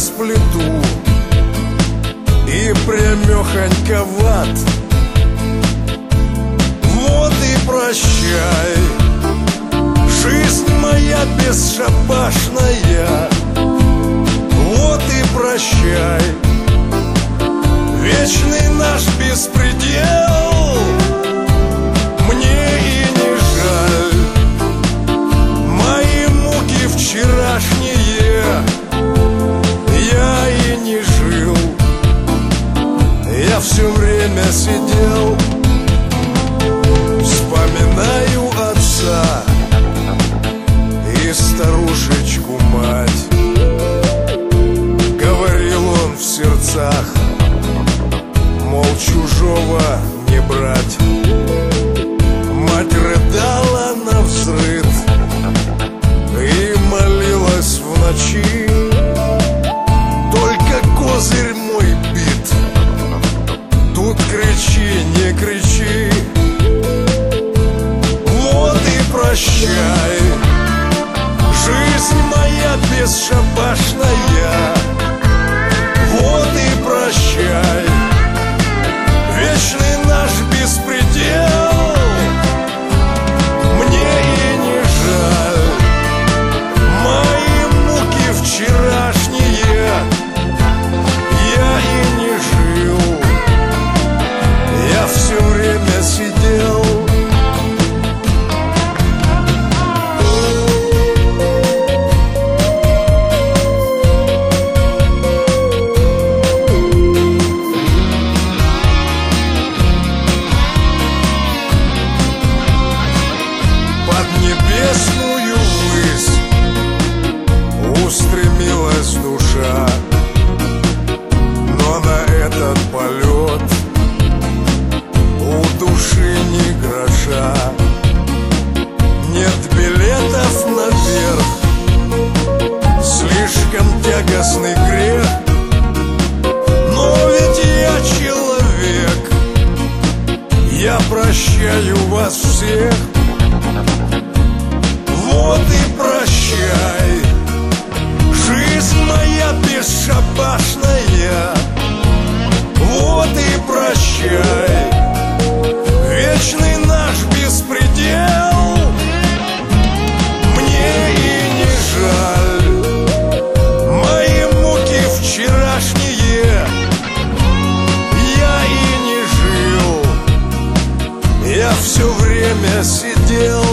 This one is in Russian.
сплету и прямехонько в ад. Вот и прощай, жизнь моя бесшабашная. Вот и прощай, вечный наш беспредел. Мне и не жаль мои муки вчерашние. Я и не жил, я все время сидел. Вспоминаю отца и старушечку мать. Говорил он в сердцах, мол, чужого не брать. Мать рыдала навзрыд и молилась в ночи. Только козырь мой бит, тут кричи, не кричи. Вот и прощай, жизнь моя бесшабашная. Вот и прощай, вечный наш беспредел. Мне и не жаль мои муки вчерашние. Я и не жил, я все время сидел. Небесную высь устремилась душа, но на этот полет у души ни гроша. Нет билетов наверх, слишком тягостный грех. Но ведь я человек, я прощаю вас всех. Вот и прощай, жизнь моя бесшабашная. Вот и прощай, вечный наш беспредел. Мне и не жаль мои муки вчерашние. Я и не жил, я все время сидел.